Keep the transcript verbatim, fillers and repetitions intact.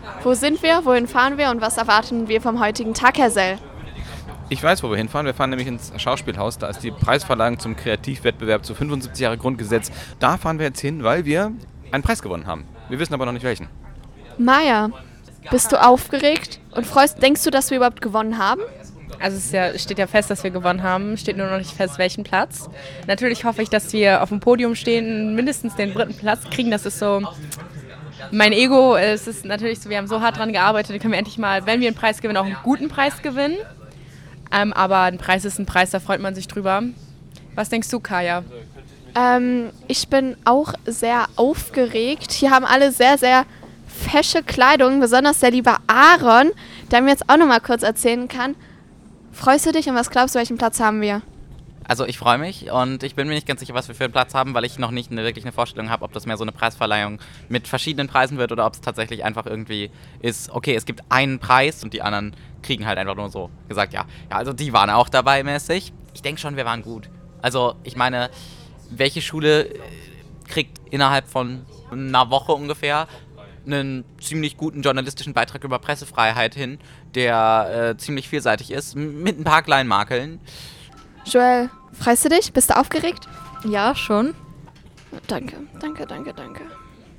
Wo sind wir, wohin fahren wir und was erwarten wir vom heutigen Tag, Herr Sell? Ich weiß, wo wir hinfahren. Wir fahren nämlich ins Schauspielhaus. Da ist die Preisverleihung zum Kreativwettbewerb zu fünfundsiebzig Jahre Grundgesetz. Da fahren wir jetzt hin, weil wir einen Preis gewonnen haben. Wir wissen aber noch nicht welchen. Maja, bist du aufgeregt und freust, denkst du, dass wir überhaupt gewonnen haben? Also es ist ja, steht ja fest, dass wir gewonnen haben, steht nur noch nicht fest, welchen Platz. Natürlich hoffe ich, dass wir auf dem Podium stehen, mindestens den dritten Platz kriegen. Das ist so mein Ego. Es ist natürlich so, wir haben so hart dran gearbeitet, dann können wir endlich mal, wenn wir einen Preis gewinnen, auch einen guten Preis gewinnen. Ähm, aber ein Preis ist ein Preis, da freut man sich drüber. Was denkst du, Kaya? Ähm, ich bin auch sehr aufgeregt. Hier haben alle sehr, sehr fesche Kleidung, besonders der liebe Aaron, der mir jetzt auch noch mal kurz erzählen kann. Freust du dich und was glaubst du, welchen Platz haben wir? Also ich freue mich und ich bin mir nicht ganz sicher, was wir für einen Platz haben, weil ich noch nicht eine, wirklich eine Vorstellung habe, ob das mehr so eine Preisverleihung mit verschiedenen Preisen wird oder ob es tatsächlich einfach irgendwie ist, okay, es gibt einen Preis und die anderen kriegen halt einfach nur so gesagt, ja, ja, also die waren auch dabei mäßig. Ich denke schon, wir waren gut. Also ich meine, welche Schule kriegt innerhalb von einer Woche ungefähr einen ziemlich guten journalistischen Beitrag über Pressefreiheit hin, der äh, ziemlich vielseitig ist, mit ein paar kleinen Makeln. Joel, freust du dich? Bist du aufgeregt? Ja, schon. Danke, danke, danke, danke.